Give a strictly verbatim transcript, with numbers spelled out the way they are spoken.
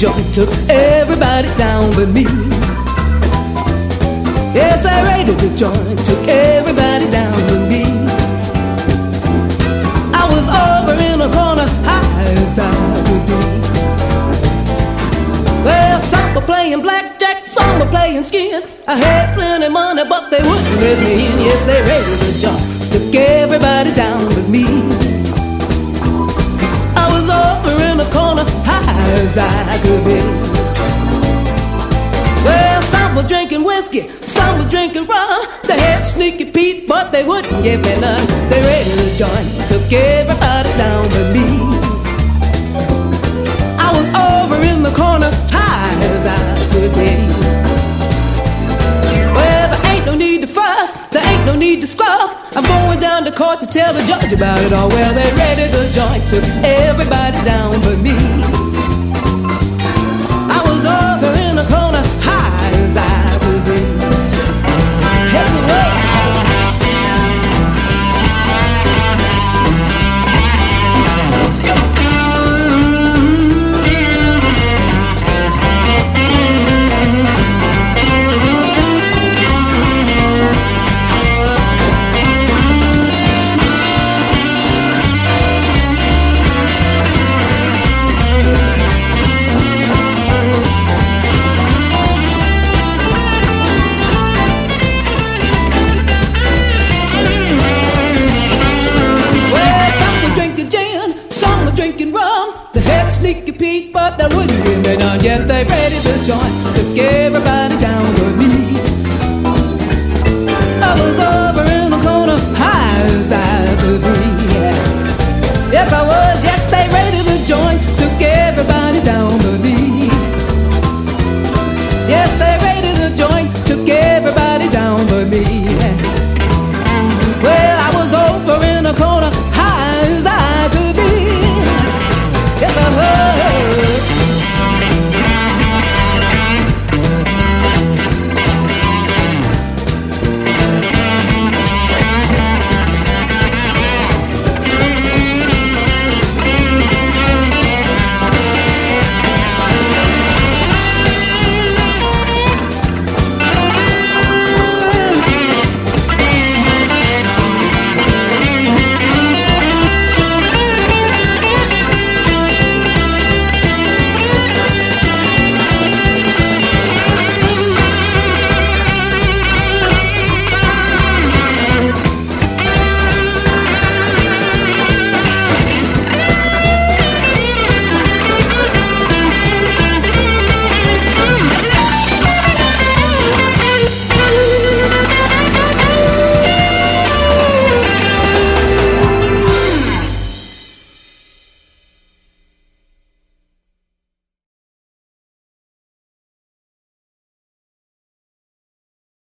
joint took everybody down but me. Yes, I raided the joint, took everybody down but me. I was over in a corner, high as I could be. Well, some were playing blackjack, some were playing skin. I had plenty of money, but they wouldn't let me in. Yes, they raided the joint, took everybody down but me. I was over in a corner, high as I could be. Well, some were drinking whiskey, some were drinking rum. They had Sneaky Pete, but they wouldn't give me none. They raided the joint, took everybody down but me. I was over in the corner, high as I could be. Well, there ain't no need to fuss, there ain't no need to scrub. I'm going down to court to tell the judge about it all. Well, they raided the joint, took everybody down but me. I was over in the corner, high as I could be. Here's the way. Sneaky Pete, but they wouldn't give me none. Yes, they raided the joint, took everybody down but me. I was over in the corner, high as I could be. Yes, I was.